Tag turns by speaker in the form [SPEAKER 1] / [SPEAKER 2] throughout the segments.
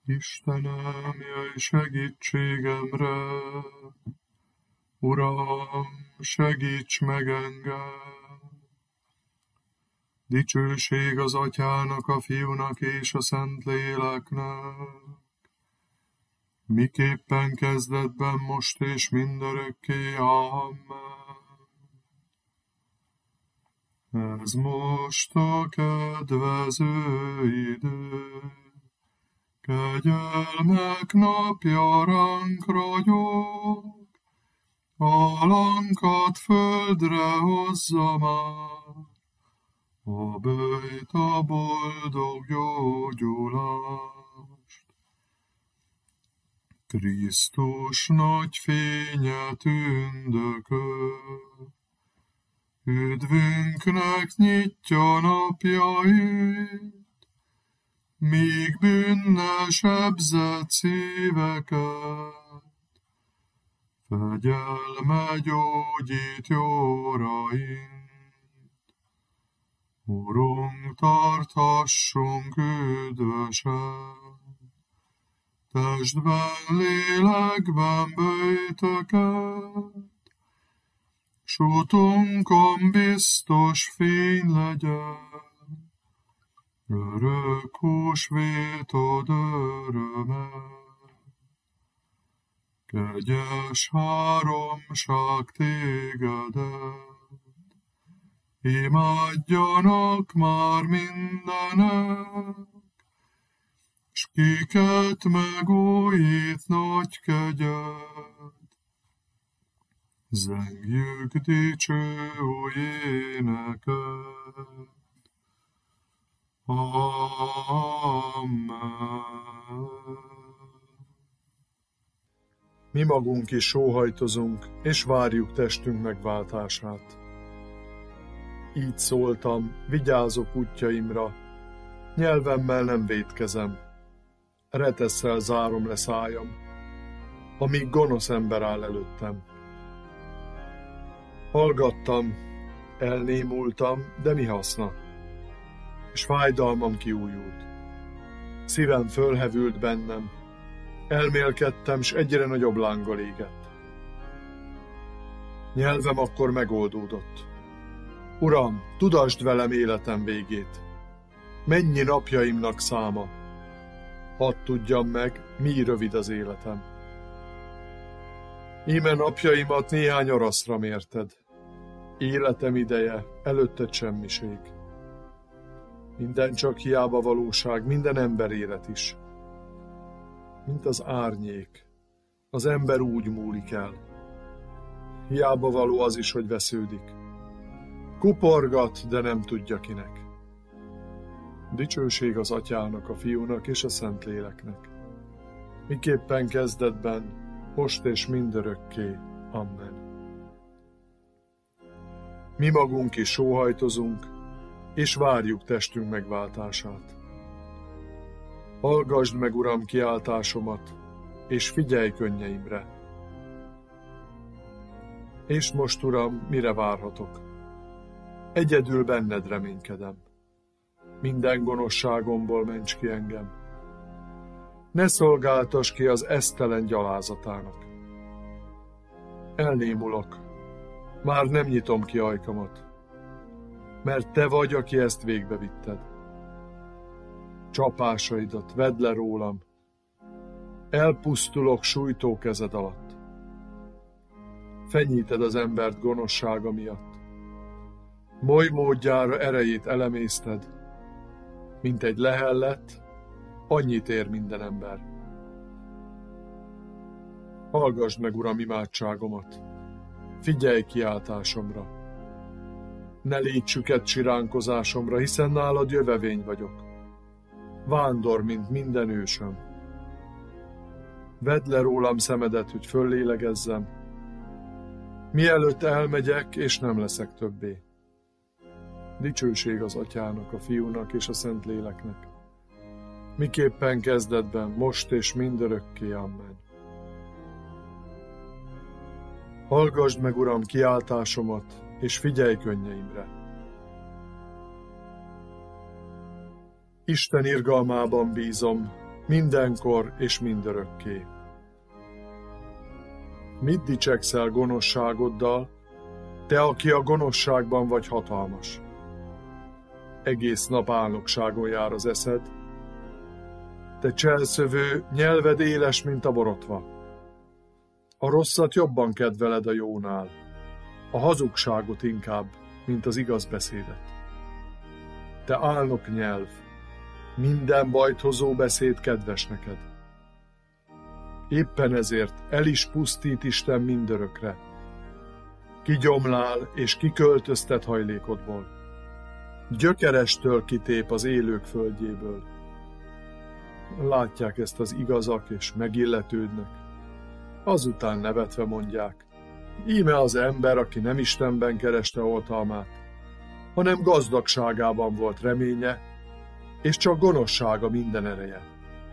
[SPEAKER 1] Istenem, jöjj segítségemre, Uram, segíts meg engem! Dicsőség az Atyának, a Fiúnak és a Szentléleknek, miképpen kezdetben, most és mindörökké. Amen. Ez most a kedvező idő, kegyelmek napja ránk ragyog, alankat földre hozza már, a böjt a boldog gyógyulást. Krisztus nagy fénye tündököl, üdvünknek nyitja napjait, míg bűnnel sebzett szíveket, fegyelme gyógyít jóraint. Urunk, tarthassunk üdvösen, testben, lélekben böjtöket, s utunkon biztos fény legyen, örök húsvétod öröme. Kegyes háromság tégedet, imádjanak már mindenek, s kiket megújít nagy kegyed. Zengjük dicső új éneket. Amen.
[SPEAKER 2] Mi magunk is sóhajtozunk, és várjuk testünk megváltását. Így szóltam, vigyázok útjaimra, nyelvemmel nem vétkezem, retesszel zárom le szájam, amíg gonosz ember áll előttem. Hallgattam, elnémultam, de mi haszna? És fájdalmam kiújult. Szívem fölhevült bennem, elmélkedtem, s egyre nagyobb lánggal égett. Nyelvem akkor megoldódott. Uram, tudassd velem életem végét. Mennyi napjaimnak száma? Hadd tudjam meg, mi rövid az életem. Íme napjaimat néhány araszra mérted. Életem ideje, előtted semmiség. Minden csak hiába valóság, minden ember élet is. Mint az árnyék, az ember úgy múlik el. Hiába való az is, hogy vesződik. Kuporgat, de nem tudja kinek. Dicsőség az Atyának, a Fiúnak és a Szentléleknek, miképpen kezdetben, most és mindörökké. Amen. Mi magunk is sóhajtozunk, és várjuk testünk megváltását. Hallgasd meg, Uram, kiáltásomat, és figyelj könnyeimre. És most, Uram, mire várhatok? Egyedül benned reménykedem. Minden gonoszságomból ments ki engem. Ne szolgáltass ki az esztelen gyalázatának. Elnémulok, már nem nyitom ki ajkamat, mert te vagy, aki ezt végbevitted. Csapásaidat vedd le rólam, elpusztulok sújtó kezed alatt. Fenyíted az embert gonoszsága miatt, moly módjára erejét elemészted, mint egy lehellet, annyit ér minden ember. Hallgasd meg, Uram, imádságomat, figyelj kiáltásomra. Ne légy süket siránkozásomra, hiszen nálad jövevény vagyok. Vándor, mint minden ősöm. Vedd le rólam szemedet, hogy föllélegezzem, mielőtt elmegyek, és nem leszek többé. Dicsőség az Atyának, a Fiúnak és a Szentléleknek, miképpen kezdetben, most és mindörökké. Amen. Hallgasd meg, Uram, kiáltásomat, és figyelj könnyeimre. Isten irgalmában bízom, mindenkor és mindörökké. Mit dicsekszel gonoszságoddal, te, aki a gonoszságban vagy hatalmas? Egész nap álnokságon jár az eszed, te cselszövő, nyelved éles, mint a borotva. A rosszat jobban kedveled a jónál, a hazugságot inkább, mint az igaz beszédet. Te álnok nyelv, minden bajt hozó beszéd kedves neked. Éppen ezért el is pusztít Isten mindörökre. Kigyomlál és kiköltöztet hajlékodból. Gyökerestől kitép az élők földjéből. Látják ezt az igazak és megilletődnek. Azután nevetve mondják, íme az ember, aki nem Istenben kereste oltalmát, hanem gazdagságában volt reménye, és csak gonoszsága minden ereje.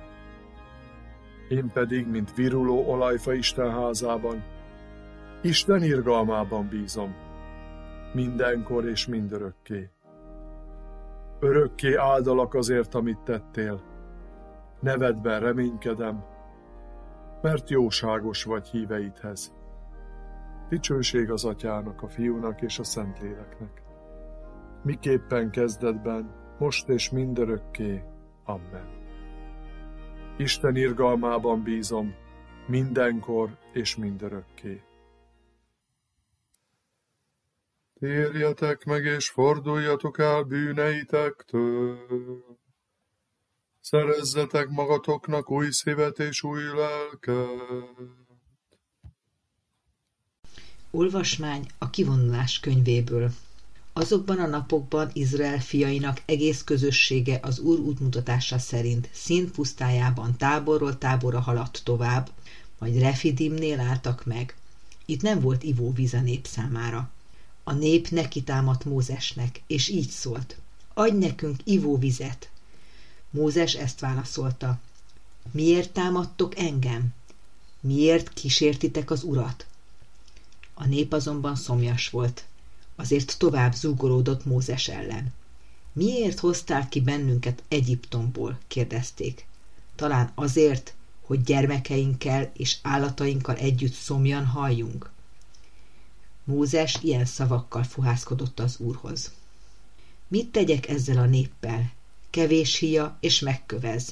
[SPEAKER 2] Én pedig, mint viruló olajfa Isten házában, Isten irgalmában bízom, mindenkor és mindörökké. Örökké áldalak azért, amit tettél, nevedben reménykedem, mert jóságos vagy híveidhez. Dicsőség az Atyának, a Fiúnak és a Szentléleknek. Miképpen kezdetben, most és mindörökké. Amen. Isten irgalmában bízom, mindenkor és mindörökké.
[SPEAKER 1] Térjetek meg és forduljatok el bűneitektől. Szerezzetek magatoknak új szívet és új lelket.
[SPEAKER 3] Olvasmány a Kivonulás könyvéből. Azokban a napokban Izrael fiainak egész közössége az Úr útmutatása szerint Szín pusztájában táborról táborra haladt tovább, majd Refidimnél álltak meg. Itt nem volt ivóvíz a nép számára. A nép nekitámadt Mózesnek, és így szólt: adj nekünk ivóvizet! Mózes ezt válaszolta: miért támadtok engem? Miért kísértitek az Urat? A nép azonban szomjas volt, azért tovább zúgolódott Mózes ellen. Miért hoztál ki bennünket Egyiptomból? Kérdezték. Talán azért, hogy gyermekeinkkel és állatainkkal együtt szomjan halljunk? Mózes ilyen szavakkal fohászkodott az Úrhoz. Mit tegyek ezzel a néppel? Kevés híja és megkövez.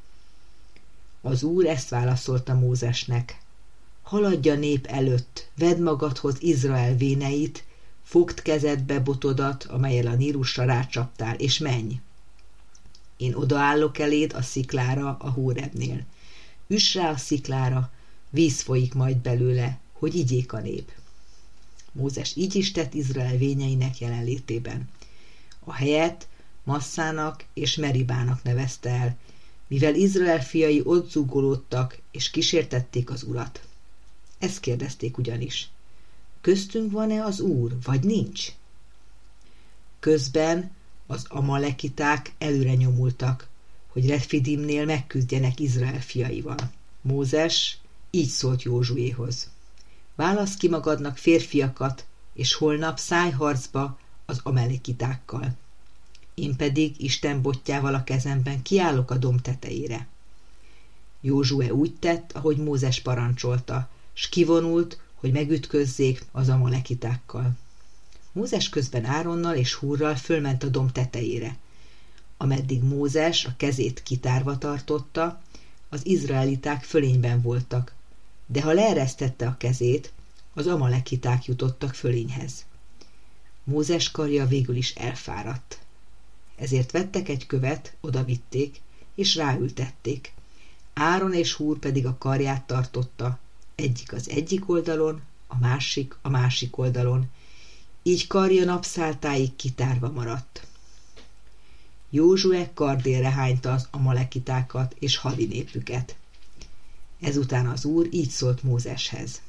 [SPEAKER 3] Az Úr ezt válaszolta Mózesnek: haladj a nép előtt, vedd magadhoz Izrael véneit, fogd kezedbe botodat, amellyel a Nílusra rácsaptál, és menj. Én odaállok eléd a sziklára a Hórebnél. Üss rá a sziklára, víz folyik majd belőle, hogy igyék a nép. Mózes így is tett Izrael vényeinek jelenlétében. A helyet Masszának és Meribának nevezte el, mivel Izrael fiai ott zúgolódtak és kísértették az Urat. Ezt kérdezték ugyanis: köztünk van-e az Úr, vagy nincs? Közben az amalekiták előre nyomultak, hogy Refidimnél megküzdjenek Izrael fiaival. Mózes így szólt Józsuéhoz: válasz ki magadnak férfiakat, és holnap szállj harcba az amalekitákkal. Én pedig Isten botjával a kezemben kiállok a domb tetejére. Józsué úgy tett, ahogy Mózes parancsolta, s kivonult, hogy megütközzék az amalekitákkal. Mózes közben Áronnal és Húrral fölment a domb tetejére. Ameddig Mózes a kezét kitárva tartotta, az izraeliták fölényben voltak, de ha leeresztette a kezét, az amalekiták jutottak fölényhez. Mózes karja végül is elfáradt. Ezért vettek egy követ, odavitték, és ráültették. Áron és Húr pedig a karját tartotta, egyik az egyik oldalon, a másik oldalon, így karja napszáltáig kitárva maradt. Józsué kardélre hányta az amalekitákat és hadinépüket. Ezután az Úr így szólt Mózeshez: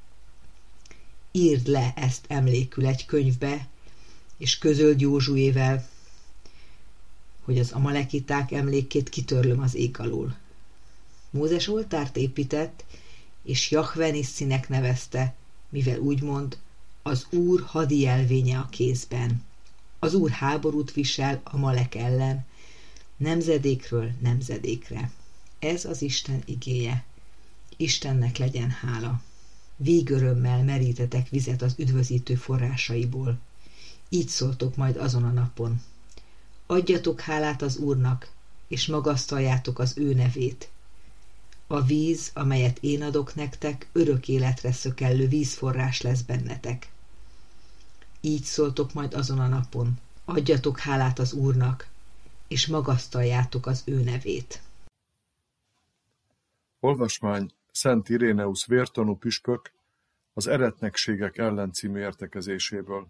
[SPEAKER 3] írd le ezt emlékül egy könyvbe, és közöld Józsuével, hogy az amalekiták emlékét kitörlöm az ég alól. Mózes oltárt épített, és Jahve Nissinek nevezte, mivel úgymond az Úr hadi jelvénye a kézben. Az Úr háborút visel Amalek ellen, nemzedékről nemzedékre. Ez az Isten igéje. Istennek legyen hála. Vígörömmel merítetek vizet az üdvözítő forrásaiból. Így szóltok majd azon a napon. Adjatok hálát az Úrnak, és magasztaljátok az ő nevét. A víz, amelyet én adok nektek, örök életre szökellő vízforrás lesz bennetek. Így szóltok majd azon a napon. Adjatok hálát az Úrnak, és magasztaljátok az ő nevét.
[SPEAKER 2] Olvasmány Szent Iréneusz vértanú püspök az Eretnekségek ellen című értekezéséből.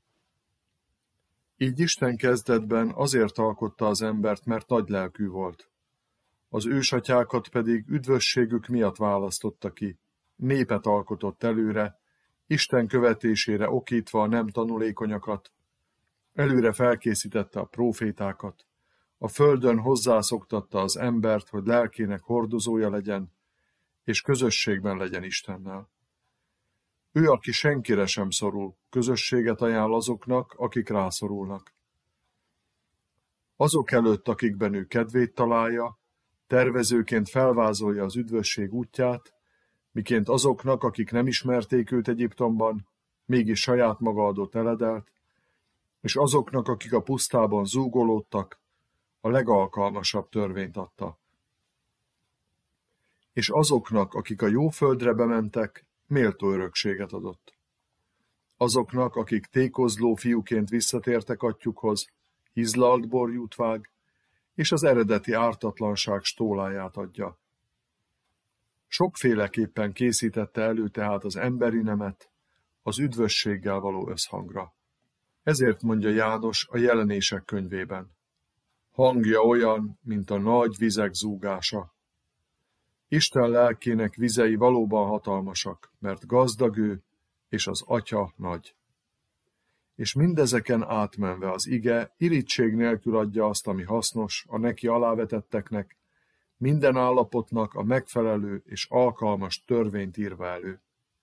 [SPEAKER 2] Így Isten kezdetben azért alkotta az embert, mert nagylelkű volt. Az ősatyákat pedig üdvösségük miatt választotta ki. Népet alkotott előre, Isten követésére okítva a nem tanulékonyakat, előre felkészítette a prófétákat, a földön hozzászoktatta az embert, hogy lelkének hordozója legyen, és közösségben legyen Istennel. Ő, aki senkire sem szorul, közösséget ajánl azoknak, akik rászorulnak. Azok előtt, akikben ő kedvét találja, tervezőként felvázolja az üdvösség útját, miként azoknak, akik nem ismerték őt Egyiptomban, mégis saját maga adott eledelt, és azoknak, akik a pusztában zúgolódtak, a legalkalmasabb törvényt adta. És azoknak, akik a jó földre bementek, méltó örökséget adott. Azoknak, akik tékozló fiúként visszatértek atyjukhoz, hizlalt borjút vág, és az eredeti ártatlanság stóláját adja. Sokféleképpen készítette elő tehát az emberi nemet az üdvösséggel való összhangra. Ezért mondja János a Jelenések könyvében. Hangja olyan, mint a nagy vizek zúgása. Isten lelkének vizei valóban hatalmasak, mert gazdag ő, és az Atya nagy. És mindezeken átmenve az ige irigység nélkül adja azt, ami hasznos a neki alávetetteknek, minden állapotnak a megfelelő és alkalmas törvényt írva elő.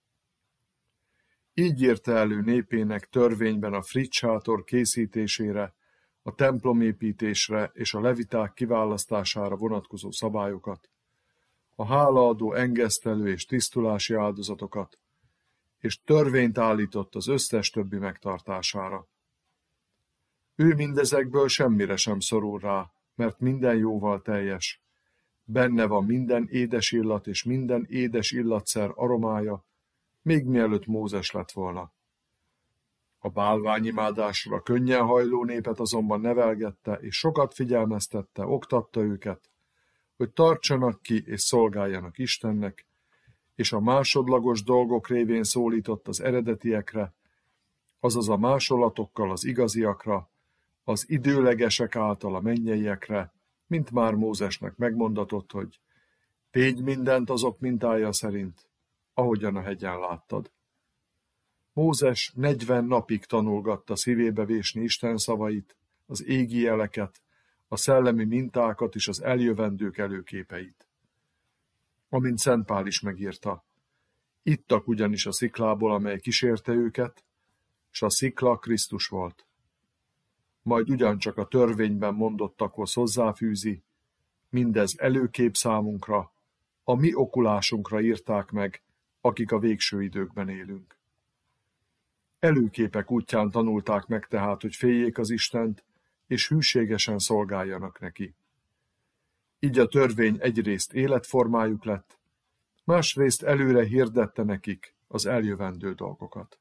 [SPEAKER 2] Így írta elő népének törvényben a friss sátor készítésére, a templomépítésre és a leviták kiválasztására vonatkozó szabályokat, a hálaadó, engesztelő és tisztulási áldozatokat, és törvényt állított az összes többi megtartására. Ő mindezekből semmire sem szorul rá, mert minden jóval teljes. Benne van minden édes illat és minden édes illatszer aromája, még mielőtt Mózes lett volna. A bálványimádásra könnyen hajló népet azonban nevelgette, és sokat figyelmeztette, oktatta őket, hogy tartsanak ki és szolgáljanak Istennek, és a másodlagos dolgok révén szólított az eredetiekre, azaz a másolatokkal az igaziakra, az időlegesek által a mennyeiekre, mint már Mózesnek megmondatott, hogy tégy mindent azok mintája szerint, ahogyan a hegyen láttad. Mózes 40 napig tanulgatta szívébe vésni Isten szavait, az égi jeleket, a szellemi mintákat és az eljövendők előképeit. Amint Szent Pál is megírta, ittak ugyanis a sziklából, amely kísérte őket, s a szikla Krisztus volt. Majd ugyancsak a törvényben mondottakhoz hozzáfűzi, mindez előkép számunkra, a mi okulásunkra írták meg, akik a végső időkben élünk. Előképek útján tanulták meg tehát, hogy féljék az Istent, és hűségesen szolgáljanak neki. Így a törvény egyrészt életformájuk lett, másrészt előre hirdette nekik az eljövendő dolgokat.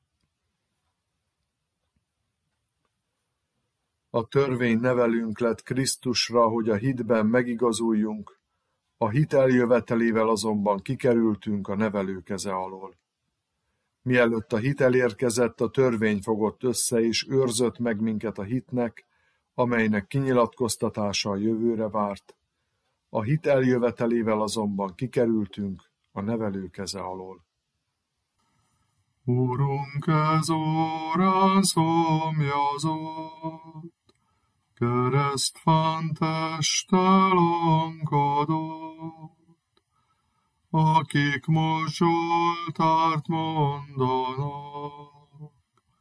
[SPEAKER 2] A törvény nevelünk lett Krisztusra, hogy a hitben megigazuljunk, a hit eljövetelével azonban kikerültünk a nevelő keze alól. Mielőtt a hit elérkezett, a törvény fogott össze és őrzött meg minket a hitnek, amelynek kinyilatkoztatása a jövőre várt. A hit eljövetelével azonban kikerültünk a nevelő keze alól.
[SPEAKER 1] Urunk ez órán szomjazott, keresztfán testtel angadott, akik most Zsoltárt mondanak,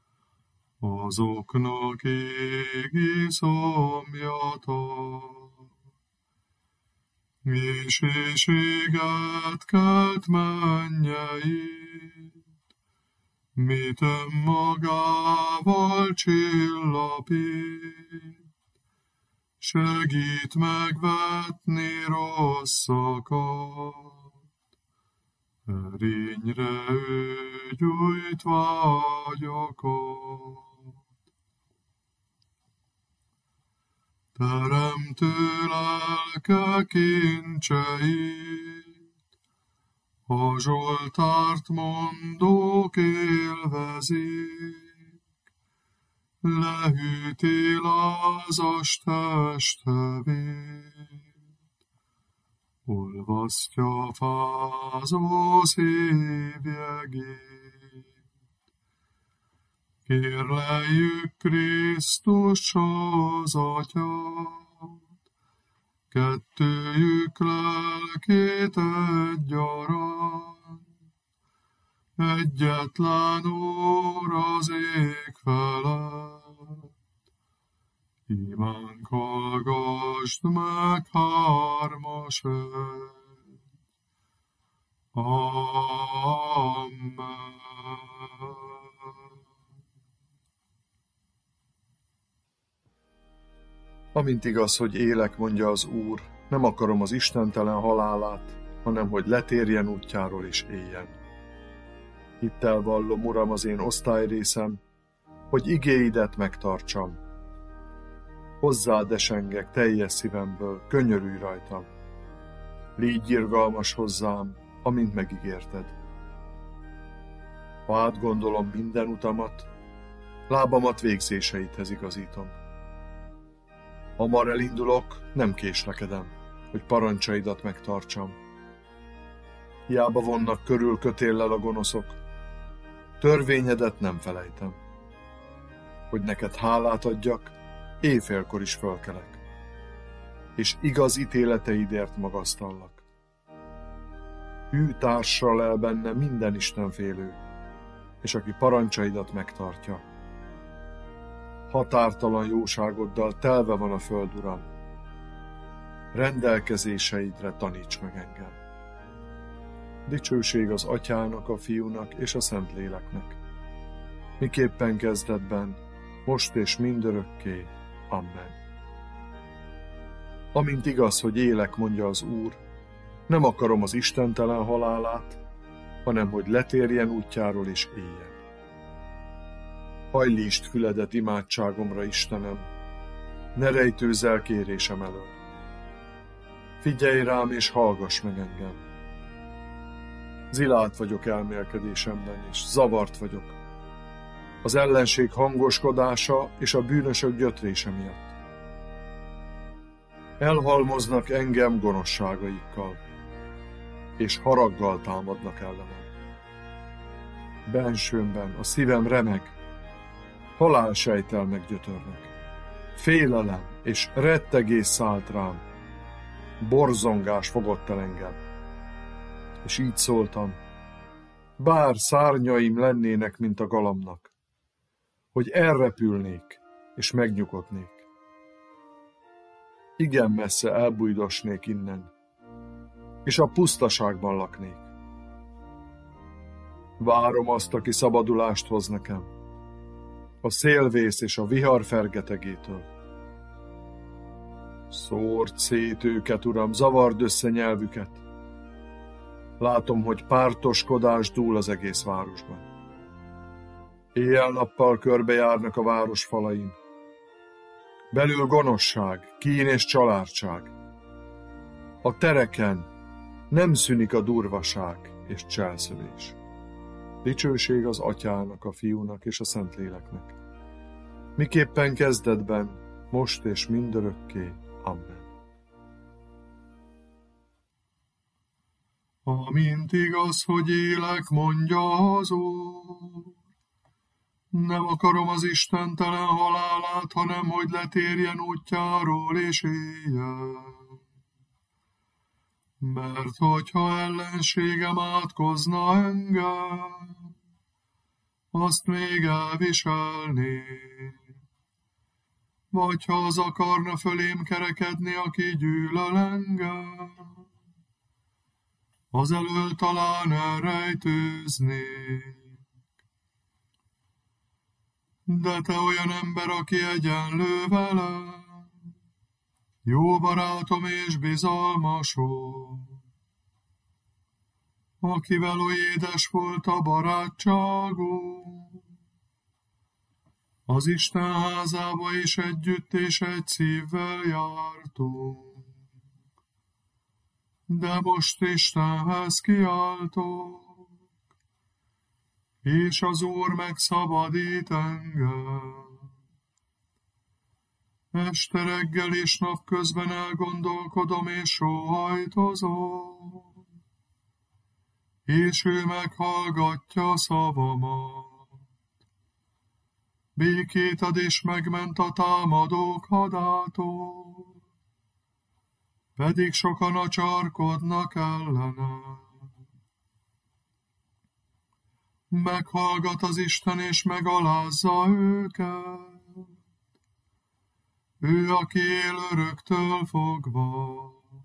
[SPEAKER 1] azoknak égi szomjatok. és éhséget kelt mennyeit, mit önmagával csillapít, segít megvetni rosszakat, erényre ő gyújt vágyakat. Teremtő lelke kincseit, a Zsoltárt mondók élvezik, lehűti lázas testvét, olvasztja fázó szívjegét. Kérleljük Krisztus az Atyát, kettőjük lelkét egyaránt, egyetlen Úr az ég felett. Imánk hallgasd meg, hármas egy. Amen.
[SPEAKER 2] Amint igaz, hogy élek, mondja az Úr, nem akarom az istentelen halálát, hanem hogy letérjen útjáról és éljen. Hittel vallom, Uram, az én osztályrészem, hogy igéidet megtartsam. Hozzád esengek teljes szívemből, könyörülj rajtam. Légy irgalmas hozzám, amint megígérted. Ha átgondolom minden utamat, lábamat végzéseidhez igazítom. Hamar elindulok, nem késlekedem, hogy parancsaidat megtartsam. Hiába vonnak körül kötéllel a gonoszok, törvényedet nem felejtem. Hogy neked hálát adjak, éjfélkor is fölkelek, és igaz ítéleteidért magasztallak. Hű társra lel benne minden istenfélő, és aki parancsaidat megtartja. Határtalan jóságoddal telve van a föld, Uram. Rendelkezéseidre taníts meg engem. Dicsőség az Atyának, a Fiúnak és a Szentléleknek. Miképpen kezdetben, most és mindörökké. Amen. Amint igaz, hogy élek, mondja az Úr, nem akarom az istentelen halálát, hanem hogy letérjen útjáról és éljen. Hajlítsd füledet imádságomra, Istenem, ne rejtőzz el kérésem elől. Figyelj rám és hallgass meg engem. Zilált vagyok elmélkedésemben, és zavart vagyok. Az ellenség hangoskodása és a bűnösök gyötrése miatt. Elhalmoznak engem gonoszságaikkal, és haraggal támadnak ellenem. Bensőmben a szívem remeg, halálsejttel meggyötörnek. Félelem és rettegés szállt rám, borzongás fogott el engem. És így szóltam, bár szárnyaim lennének, mint a galamnak, hogy elrepülnék és megnyugodnék. Igen messze elbújdosnék innen, és a pusztaságban laknék. Várom azt, aki szabadulást hoz nekem, a szélvész és a vihar fergetegétől. Szórd szét őket, Uram, zavard össze nyelvüket. Látom, hogy pártoskodás dúl az egész városban. Éjjel-nappal körbejárnak a város falain. Belül gonoszság, kín és családság. A tereken nem szűnik a durvaság és cselszövés. Dicsőség az Atyának, a Fiúnak és a Szentléleknek. Miképpen kezdetben, most és mindörökké. Amen.
[SPEAKER 1] Amint igaz, hogy élek, mondja az Úr, nem akarom az istentelen halálát, hanem hogy letérjen útjáról és éljen. Mert hogyha ellenségem átkozna engem, azt még elviselné, Vagy ha az akarna fölém kerekedni, aki gyűlöl engem, az elől talán elrejtőznék. De te olyan ember, aki egyenlő velem, jó barátom és bizalmasom, akivel oly édes volt a barátságunk, az Isten házába is együtt és egy szívvel jártunk. De most Istenhez kiáltok, és az Úr megszabadít engem. Este reggel és napközben elgondolkodom és sóhajtozom, és ő meghallgatja szavamat. Békét ad és megment a támadók hadától, pedig sokan acsarkodnak ellene. Meghallgat az Isten és megalázza őket, ő, aki él öröktől fogva.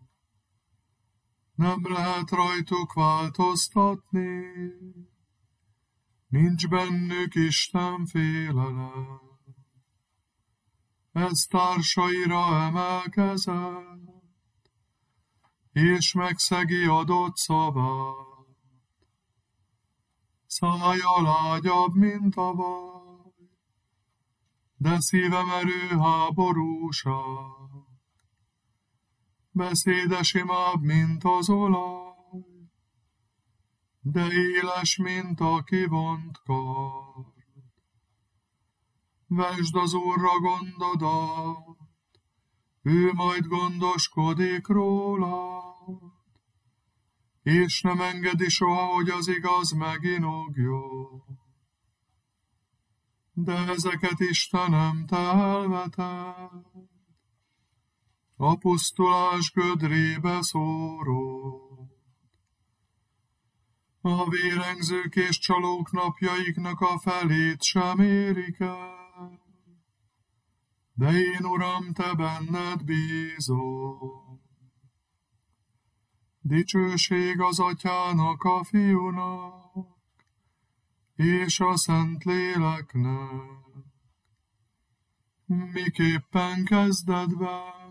[SPEAKER 1] Nem lehet rajtuk változtatni, nincs bennük Isten félelem. Ez társaira emelkezett, és megszegi adott szavát. Szája lágyabb, mint a vaj, de szíve merő háborúság. Beszéde simább, mint az olaj, de éles, mint a kivont kard. Vesd az Úrra gondodat, ő majd gondoskodik rólad, és nem engedi soha, hogy az igaz meginogjon. De ezeket Istenem te elveted, a pusztulás gödrébe szórod. A vérengzők és csalók napjaiknak a felét sem érik el, de én, Uram, te benned bízom. Dicsőség az Atyának, a Fiúnak, és a Szentléleknek, miképpen kezdetben,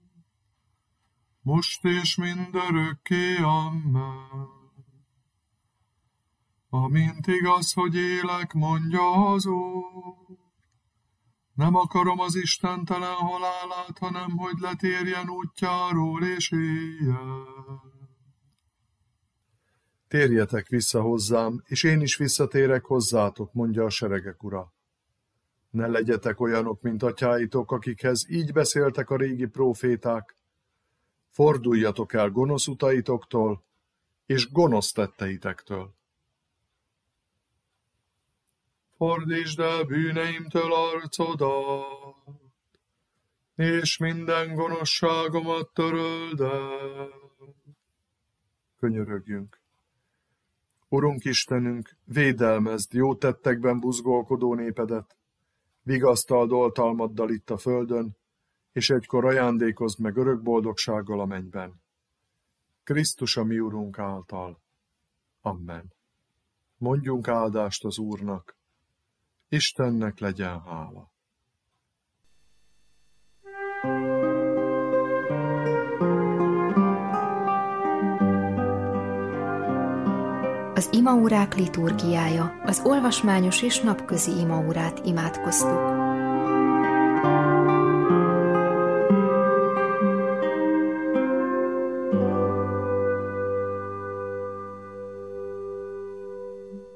[SPEAKER 1] most és mindörökké, amen. Amint igaz, hogy élek, mondja az Úr, nem akarom az istentelen halálát, hanem hogy letérjen útjáról és éljen.
[SPEAKER 2] Térjetek vissza hozzám, és én is visszatérek hozzátok, mondja a seregek Ura. Ne legyetek olyanok, mint atyáitok, akikhez így beszéltek a régi próféták. Forduljatok el gonosz utaitoktól, és gonosz tetteitektől.
[SPEAKER 1] Fordítsd el bűneimtől arcodat, és minden gonoszságomat töröld el.
[SPEAKER 2] Könyörögjünk. Urunk Istenünk, védelmezd jó tettekben buzgolkodó népedet, vigasztald oltalmaddal itt a földön, és egykor ajándékozd meg örök boldogsággal a mennyben. Krisztus a mi Urunk által. Amen. Mondjunk áldást az Úrnak. Istennek legyen hála.
[SPEAKER 4] Az imaórák liturgiája, az olvasmányos és napközi imaórát imádkoztuk.